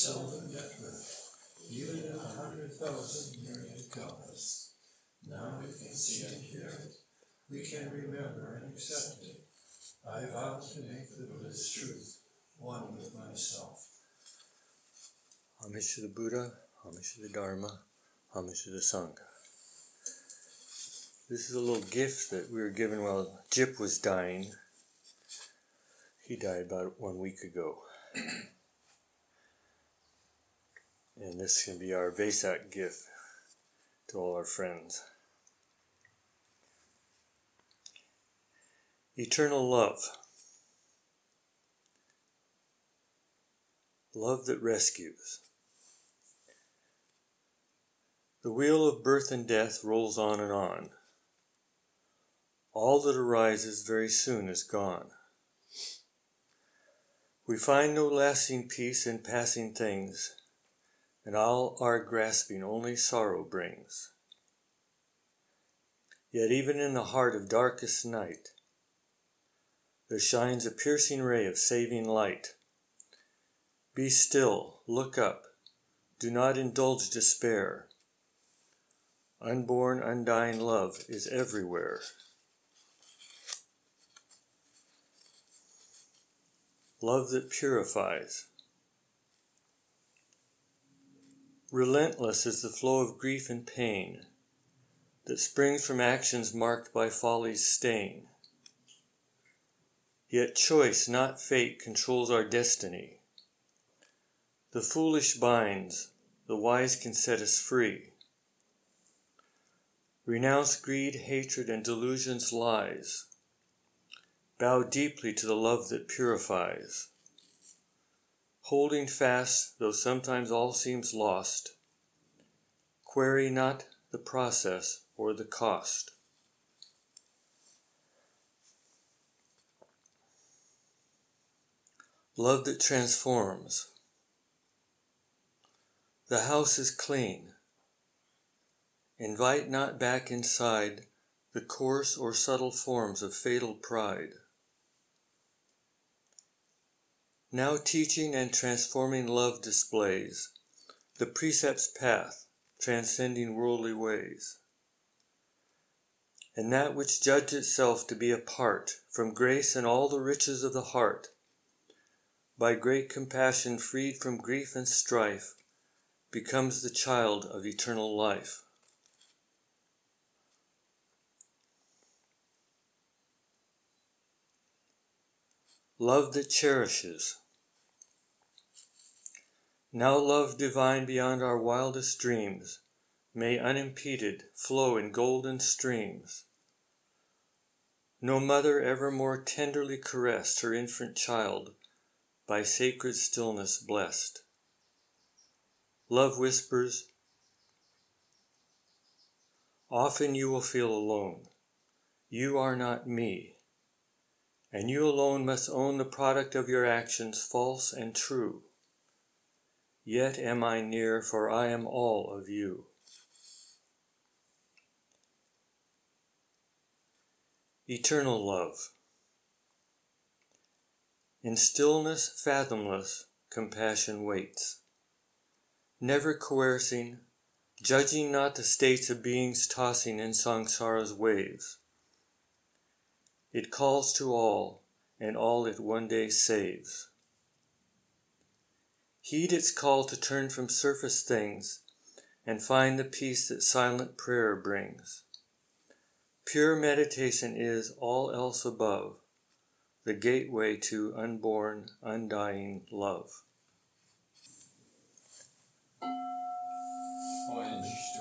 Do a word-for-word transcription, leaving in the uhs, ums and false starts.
seldom met with, even if a hundred thousand myriad count us. Now we can see and hear it, we can remember and accept it. I vow to make the Buddha's truth one with myself. Homage to the Buddha, homage to the Dharma, homage to the Sangha. This is a little gift that we were given while Jip was dying. He died about one week ago. And this can be our Vesak gift to all our friends. Eternal love. Love that rescues. The wheel of birth and death rolls on and on. All that arises very soon is gone. We find no lasting peace in passing things, and all our grasping only sorrow brings. Yet even in the heart of darkest night, there shines a piercing ray of saving light. Be still, look up, do not indulge despair. Unborn, undying love is everywhere. Love that purifies. Relentless is the flow of grief and pain that springs from actions marked by folly's stain. Yet choice, not fate, controls our destiny. The foolish binds, the wise can set us free. Renounce greed, hatred, and delusion's lies. Bow deeply to the love that purifies. Holding fast, though sometimes all seems lost, query not the process or the cost. Love that transforms. The house is clean. Invite not back inside the coarse or subtle forms of fatal pride. Now teaching and transforming love displays the precept's path, transcending worldly ways. And that which judged itself to be apart from grace and all the riches of the heart, by great compassion freed from grief and strife, becomes the child of eternal life. Love that cherishes. Now love divine beyond our wildest dreams may unimpeded flow in golden streams. No mother ever more tenderly caressed her infant child, by sacred stillness blessed. Love whispers, often you will feel alone. You are not me, and you alone must own the product of your actions, false and true. Yet am I near, for I am all of you. Eternal love. In stillness fathomless, compassion waits, never coercing, judging not the states of beings tossing in samsara's waves. It calls to all, and all it one day saves. Heed its call to turn from surface things and find the peace that silent prayer brings. Pure meditation is, all else above, the gateway to unborn, undying love. Homage